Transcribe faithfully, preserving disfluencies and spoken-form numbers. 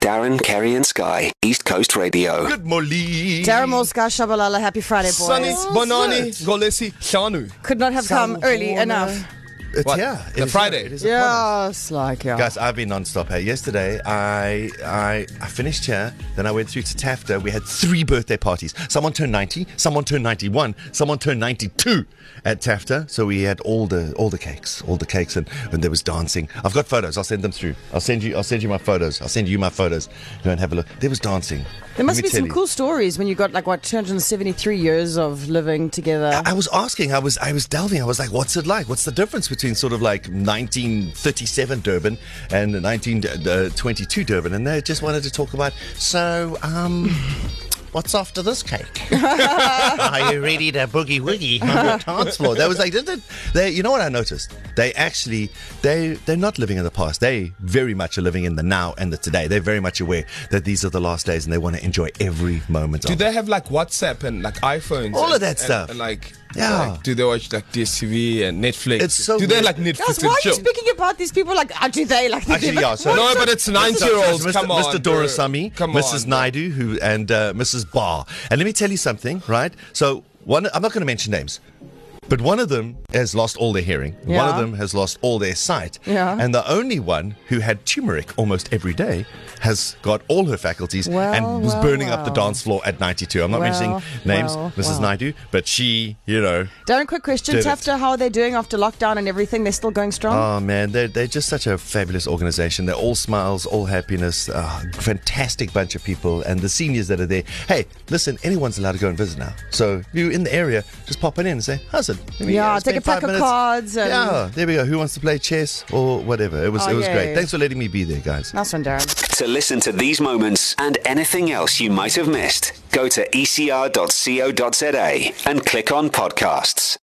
Darren, Kerry and Sky, East Coast Radio. Good morning. Darren Moore, Sky Shabalala, happy Friday, boys. Sunny, Bonani, Golesi, Shanu. Could not have come early enough. It's What? here. It The is Friday? here. It is upon us. Yes, like, yeah. Guys, I've been non-stop here. Yesterday, I, I I finished here, then I went through to Tafta. We had three birthday parties. Someone turned ninety, someone turned ninety-one, someone turned ninety-two at Tafta. So we had all the all the cakes, all the cakes, and when there was dancing. I've got photos. I'll send them through. I'll send you. I'll send you my photos. I'll send you my photos. Go and have a look. There was dancing. There must Let be me tell some you. cool stories when you got like what two hundred seventy-three years of living together. I was asking, I was I was delving, I was like, what's it like? What's the difference between sort of like nineteen thirty-seven Durban and nineteen twenty-two Durban? And they just wanted to talk about, so, um, what's after this cake? Are you ready to boogie woogie on the dance floor? That was like, did it, they, you know what I noticed? They actually, they, they're not living in the past. They very much are living in the now and the today. They're very much aware that these are the last days and they want to enjoy every moment Do of they it. have like WhatsApp and like iPhones? All and, of that and- stuff. And, like, Yeah. like, do they watch like D S T V and Netflix? It's so do they weird. like Netflix Guys, and why are you chill? speaking about these people like, how do they like? Actually, yeah, so- No, but it's ninety-year-olds. Mister Come on, Mister bro. Dorasamy, Come Missus on, Naidu, who and uh, Missus Barr. And let me tell you something, right? So one, I'm not going to mention names, but one of them has lost all their hearing. One Yeah. of them has lost all their sight. Yeah. And the only one who had turmeric almost every day has got all her faculties Well, and was well, burning up the well. dance floor at ninety-two. I'm not Well, mentioning names, well, Missus well. Naidu, but she, you know. Darren, quick question. Did it. Tafta, how are they doing after lockdown and everything? They're still going strong? Oh man, they're, they're just such a fabulous organization. They're all smiles, all happiness, uh, fantastic bunch of people, and the seniors that are there. Hey, listen, anyone's allowed to go and visit now. So if you're in the area, just pop it in and say, how's it? Let me, Yeah, uh, spend take a pack five of minutes." cards and- Yeah, there we go. Who wants to play chess or whatever? It was Oh, it was yay. great. Thanks for letting me be there, guys. Nice one, Darren. To listen to these moments and anything else you might have missed, go to e c r dot co dot z a and click on podcasts.